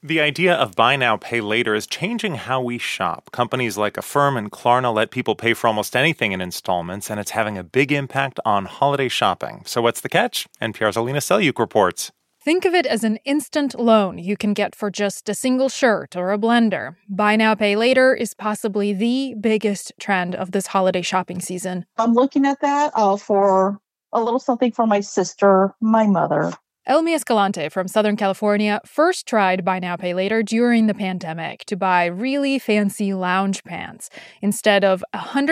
The idea of buy now, pay later is changing how we shop. Companies like Affirm and Klarna let people pay for almost anything in installments, and it's having a big impact on holiday shopping. So what's the catch? NPR's Alina Selyuk reports. Think of it as an instant loan you can get for just a single shirt or a blender. Buy now, pay later is possibly the biggest trend of this holiday shopping season. I'm looking at that for a little something for my sister, my mother. Elmi Escalante from Southern California first tried Buy Now, Pay Later during the pandemic to buy really fancy lounge pants. Instead of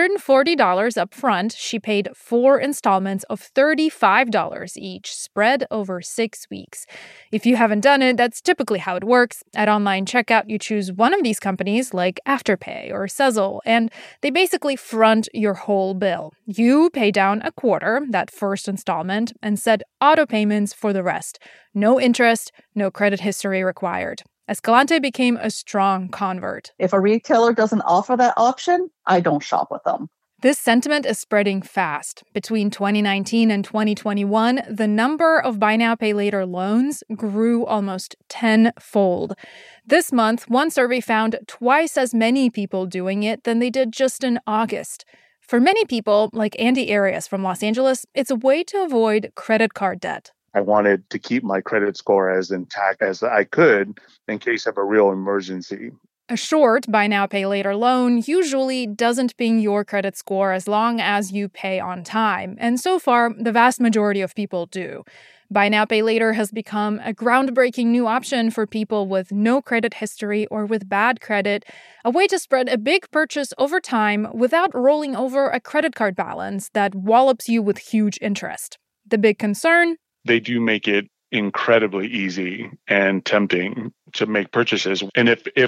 $140 up front, she paid 4 installments of $35 each, spread over 6 weeks. If you haven't done it, that's typically how it works. At online checkout, you choose one of these companies like Afterpay or Sezzle, and they basically front your whole bill. You pay down a quarter, that first installment, and set auto payments for the rest. No interest, no credit history required. Escalante became a strong convert. If a retailer doesn't offer that option, I don't shop with them. This sentiment is spreading fast. Between 2019 and 2021, the number of Buy Now, Pay Later loans grew almost tenfold. This month, one survey found twice as many people doing it than they did just in August. For many people, like Andy Arias from Los Angeles, it's a way to avoid credit card debt. I wanted to keep my credit score as intact as I could in case of a real emergency. A short Buy Now, Pay Later loan usually doesn't ping your credit score as long as you pay on time. And so far, the vast majority of people do. Buy Now, Pay Later has become a groundbreaking new option for people with no credit history or with bad credit, a way to spread a big purchase over time without rolling over a credit card balance that wallops you with huge interest. The big concern? They do make it incredibly easy and tempting to make purchases. And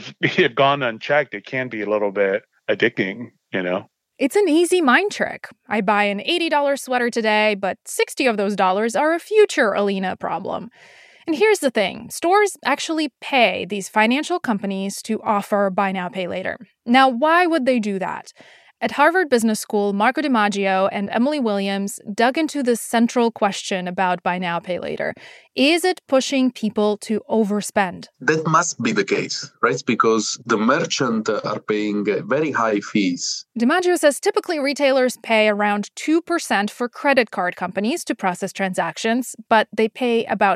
if gone unchecked, it can be a little bit addicting, It's an easy mind trick. I buy an $80 sweater today, but 60 of those dollars are a future Alina problem. And here's the thing. Stores actually pay these financial companies to offer Buy Now, Pay Later. Now, why would they do that? At Harvard Business School, Marco DiMaggio and Emily Williams dug into the central question about Buy Now, Pay Later. Is it pushing people to overspend? That must be the case, right? Because the merchants are paying very high fees. DiMaggio says typically retailers pay around 2% for credit card companies to process transactions, but they pay about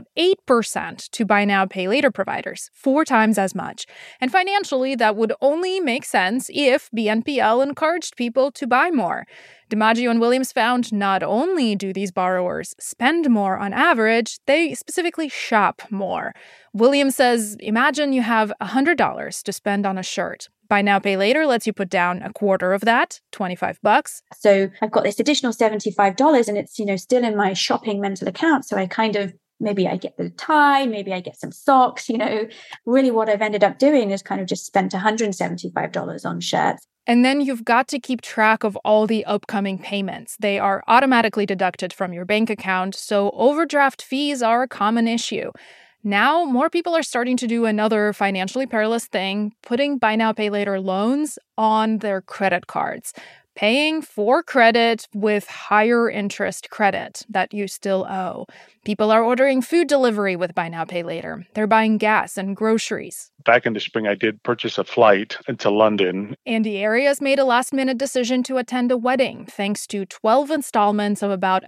8% to Buy Now, Pay Later providers, 4 times as much. And financially, that would only make sense if BNPL encouraged people to buy more. DiMaggio and Williams found not only do these borrowers spend more on average, they specifically shop more. Williams says, imagine you have $100 to spend on a shirt. Buy Now, Pay Later lets you put down a quarter of that, $25. So I've got this additional $75 and it's, still in my shopping mental account. So I maybe I get the tie, maybe I get some socks, Really what I've ended up doing is kind of just spent $175 on shirts. And then you've got to keep track of all the upcoming payments. They are automatically deducted from your bank account, so overdraft fees are a common issue. Now, more people are starting to do another financially perilous thing, putting Buy Now, Pay Later loans on their credit cards. Paying for credit with higher interest credit that you still owe. People are ordering food delivery with Buy Now, Pay Later. They're buying gas and groceries. Back in the spring, I did purchase a flight to London. Andy Arias made a last-minute decision to attend a wedding thanks to 12 installments of about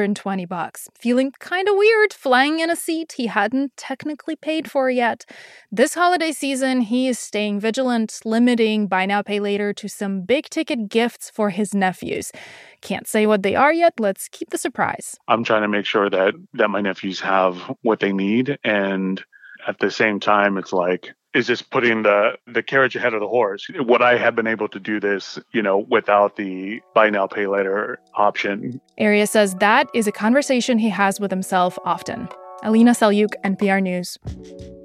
$120. Feeling kind of weird flying in a seat he hadn't technically paid for yet. This holiday season, he is staying vigilant, limiting Buy Now, Pay Later to some big-ticket gifts for his nephews. Can't say what they are yet. Let's keep the surprise. I'm trying to make sure that my nephews have what they need. And at the same time, it's like, is this putting the carriage ahead of the horse? Would I have been able to do this, without the Buy Now, Pay Later option? Arias says that is a conversation he has with himself often. Alina Selyuk, NPR News.